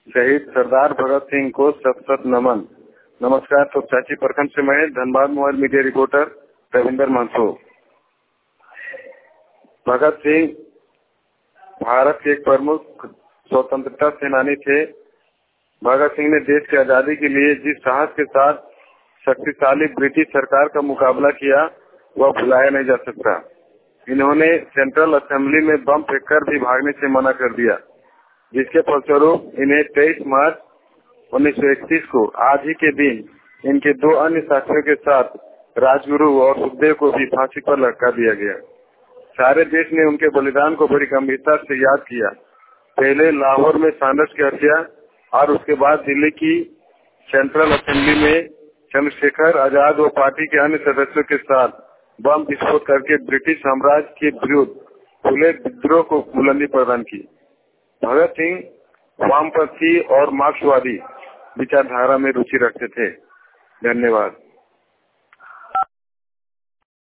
शहीद सरदार भगत सिंह को शत शत नमन। नमस्कार। तो चाची प्रखंड से मैं Dhanbad mobile media reporter Ravinder Mahto. Bhagat Singh Bharat के एक प्रमुख स्वतंत्रता सेनानी थे। भगत सिंह ने देश की आजादी के लिए जिस साहस के साथ शक्तिशाली ब्रिटिश सरकार का मुकाबला किया वह भुलाया नहीं जा सकता। इन्होंने सेंट्रल असेंबली में बम फेंककर भी भागने से मना कर दिया, जिसके फलस्वरूप इन्हें 23 मार्च 1931 को आज ही के दिन इनके 2 अन्य साथियों के साथ राजगुरु और सुखदेव को भी फांसी पर लटका दिया गया। सारे देश ने उनके बलिदान को बड़ी गंभीरता से याद किया। पहले लाहौर में सांडर्स की हत्या और उसके बाद दिल्ली की सेंट्रल असेंबली में चंद्रशेखर आजाद व पार्टी के अन्य सदस्यों के साथ बम विस्फोट करके ब्रिटिश साम्राज्य के विरुद्ध खुले विद्रोह को बुलंदी प्रदान की। भगत सिंह वामपंथी और मार्क्सवादी विचारधारा में रुचि रखते थे। धन्यवाद।